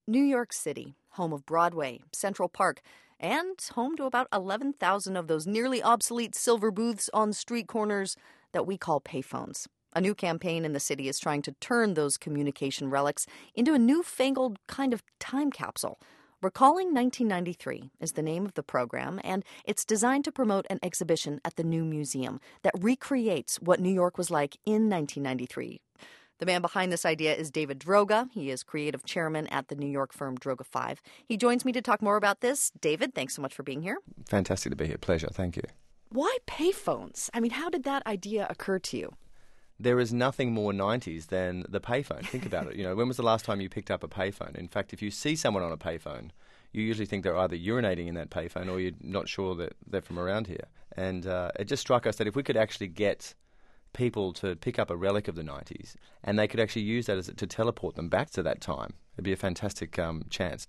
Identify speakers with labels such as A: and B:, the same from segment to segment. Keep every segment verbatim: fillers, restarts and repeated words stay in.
A: New York City, home of Broadway, Central Park, and home to about eleven thousand of those nearly obsolete silver booths on street corners that we call payphones. A new campaign in the city is trying to turn those communication relics into a newfangled kind of time capsule. Recalling nineteen ninety-three is the name of the program, and it's designed to promote an exhibition at the new museum that recreates what New York was like in nineteen ninety-three. The man behind this idea is David Droga. He is creative chairman at the New York firm Droga five. He joins me to talk more about this. David, thanks so much for being here.
B: Fantastic to be here. Pleasure. Thank you.
A: Why payphones? I mean, how did that idea occur to you?
B: There is nothing more nineties than the payphone. Think about it. You know, when was the last time you picked up a payphone? In fact, if you see someone on a payphone, you usually think they're either urinating in that payphone or you're not sure that they're from around here. And uh, it just struck us that if we could actually get people to pick up a relic of the nineties and they could actually use that as to teleport them back to that time, it'd be a fantastic um, chance.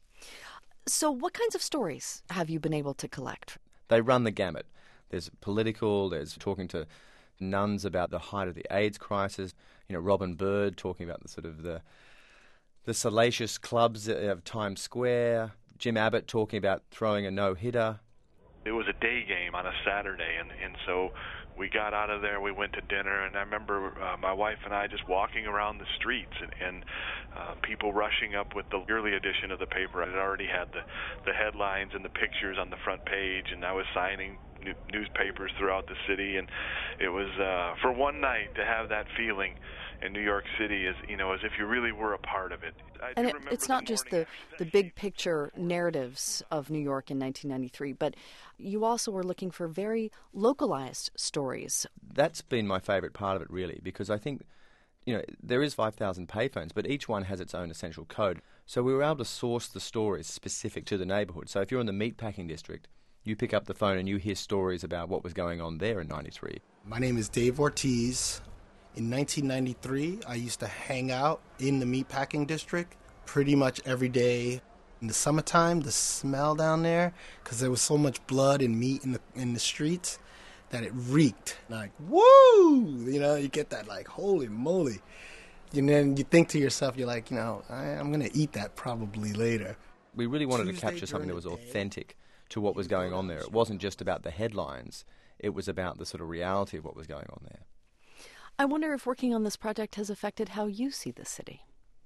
A: So what kinds of stories have you been able to collect?
B: They run the gamut. There's political, there's talking to nuns about the height of the AIDS crisis, you know, Robin Bird talking about the sort of the the salacious clubs of Times Square, Jim Abbott talking about throwing a no-hitter.
C: It was a day game on a Saturday, and, and so we got out of there, we went to dinner, and I remember uh, my wife and I just walking around the streets and, and uh, people rushing up with the early edition of the paper. It already had the, the headlines and the pictures on the front page, and I was signing new, newspapers throughout the city, and it was, uh, for one night, to have that feeling in New York City as, you know, as if you really were a part of it. I
A: and it, it's not just the, the big picture narratives of New York in nineteen ninety-three, but you also were looking for very localized stories.
B: That's been my favourite part of it, really, because I think, you know, there is five thousand payphones, but each one has its own essential code. So we were able to source the stories specific to the neighbourhood. So if you're in the meatpacking district, you pick up the phone and you hear stories about what was going on there in ninety-three.
D: My name is Dave Ortiz. In nineteen ninety-three, I used to hang out in the meatpacking district pretty much every day. In the summertime, the smell down there, because there was so much blood and meat in the in the streets, that it reeked. Like, woo! You know, you get that like, holy moly. And then you think to yourself, you're like, you know, I, I'm going to eat that probably later.
B: We really wanted
D: Tuesday
B: to capture something that was
D: during the day,
B: authentic to what was going on there. It wasn't just about the headlines. It was about the sort of reality of what was going on there.
A: I wonder if working on this project has affected how you see the city.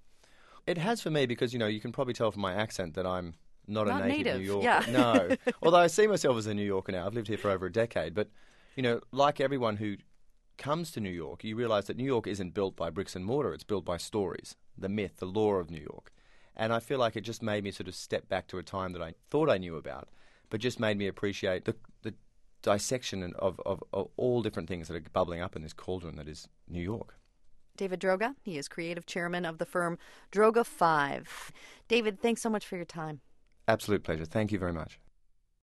B: It has for me because, you know, you can probably tell from my accent that I'm not,
A: Not
B: a native,
A: native,
B: New Yorker.
A: yeah.
B: No. Although I see myself as a New Yorker now. I've lived here for over a decade. But, you know, like everyone who comes to New York, you realise that New York isn't built by bricks and mortar. It's built by stories, the myth, the lore of New York. And I feel like it just made me sort of step back to a time that I thought I knew about, but just made me appreciate the, the dissection of, of, of all different things that are bubbling up in this cauldron that is New York.
A: David Droga, he is creative chairman of the firm Droga five. David, thanks so much for your time.
B: Absolute pleasure. Thank you very much.